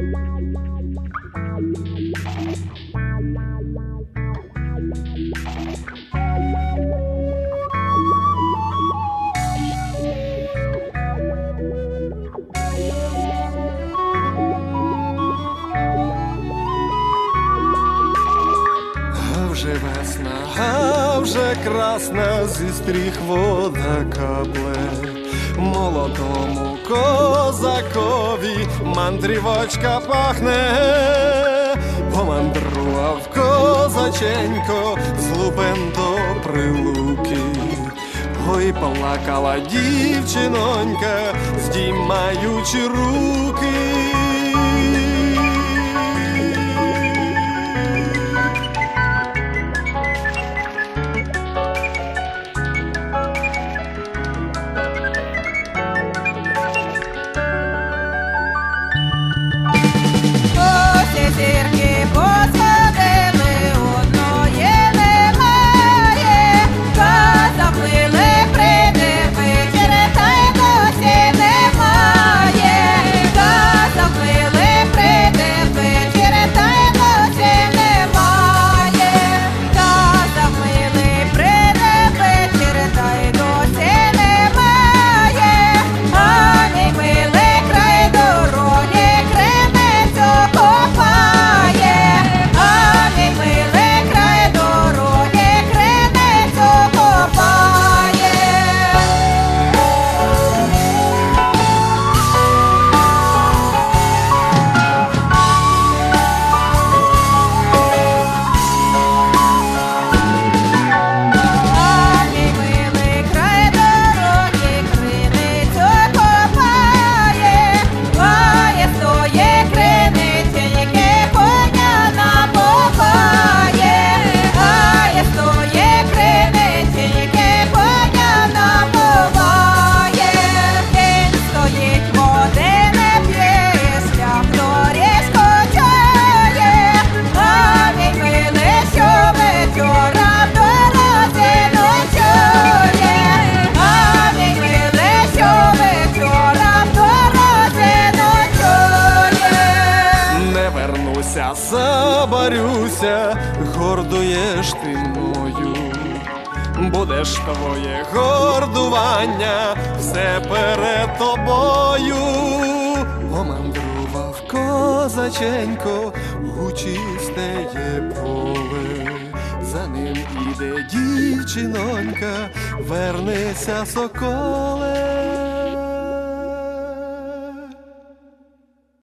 Вже весна, а вже красна, зі стріх вода капле. Молодому козакові мандрівочка пахне. Помандрував козаченько з лубен до прилуки. Ой, плакала дівчинонька, здіймаючи руки. Зірки посходили, одної немає, заплили прийде вечір, та й досі немає. Заплили прийде вечір, та й досі немає. Заплили прийде вечір, та й досі немає. А мій милий край дороги, кремець окопає. А мій милий край дороги, кремець окопає. А мій милий край дороги, кремець окопає. Має своє криниця, коня напопає. Має своє криниця, коня напопає. Він стоїть, води не п'є, шлях доріжку чує. А мій милий щовечора в дорозі ночує. А мій милий щовечора в дорозі ночує. Не вернуся, забарюся, гордуєш ти мною. Будеш твоє гордування, все перед тобою. Помандрував козаченько у чистеє поле. За ним іде дівчинонька, вернися, соколе.